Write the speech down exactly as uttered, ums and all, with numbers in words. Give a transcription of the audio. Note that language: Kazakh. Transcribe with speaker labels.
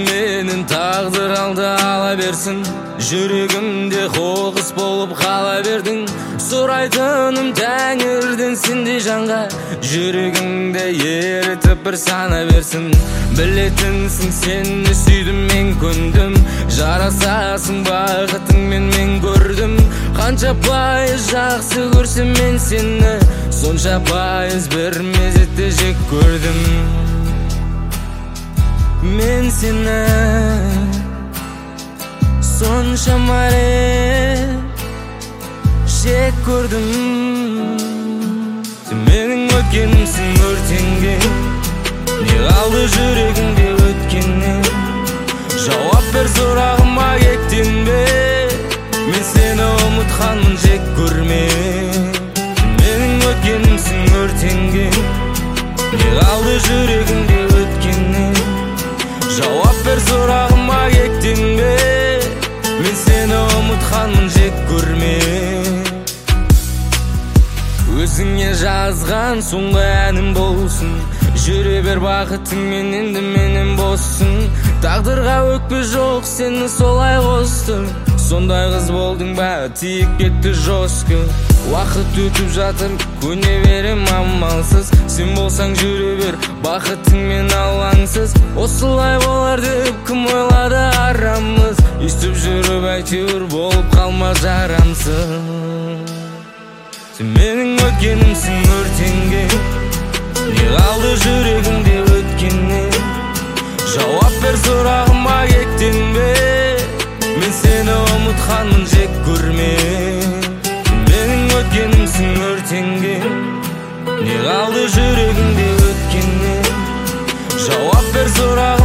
Speaker 1: менен тағдыр алды ала берсін. Жүрегімде қоқыс болып қала бердің. Сұрайтыным тәңірден сендей жанға, жүрегіңде ерітіп бір сана берсін. Білетінсің сені сүйдім мен көндім, жарасасың бақытыңмен мен көрдім. Қанша пайыз жақсы көрсем мен сені, сонша пайыз бір мезетте жек көрдім. Мен сені соншама рет жек көрдім. Сен менің өткенімсің өртенген, не қалды жүрегіңде өткеннен? Жауап бер сұрағыма кектенбе, мен сені ұмытқанмын жек көрме. Сен менің өткенімсің өртенген, не қалды жүрегіңде өткеннен? Жауап бер сұрағыма кектенбе, мен сені ұмытқанмын жек көрме. Өзіңе жазған соңғы әнім болсын, жүре бер бақытыңмен енді менен боссын. Тағдырға өкпе жоқ сені солай қосты, сондай қыз болдың ба тиіп кетті жосқы. Уақыт өтіп жатыр көне берем амалсыз, сен болсаң жүре бер бақытыңмен алаңсыз. Осылай болар деп кім ойлады арамыз, естіп жүріп әйтеуір болып қалма жарамсыз. Сен менің өткенімсің өртенген, не қалды жүрегіңде өткеннен? Жауап бер сұрағыма кектенбе, мен сені ұмытқанмын жек көрме. Сен менің өткенімсің өртенген, не қалды жүрегіңде өткеннен? Жауап бер сұрағыма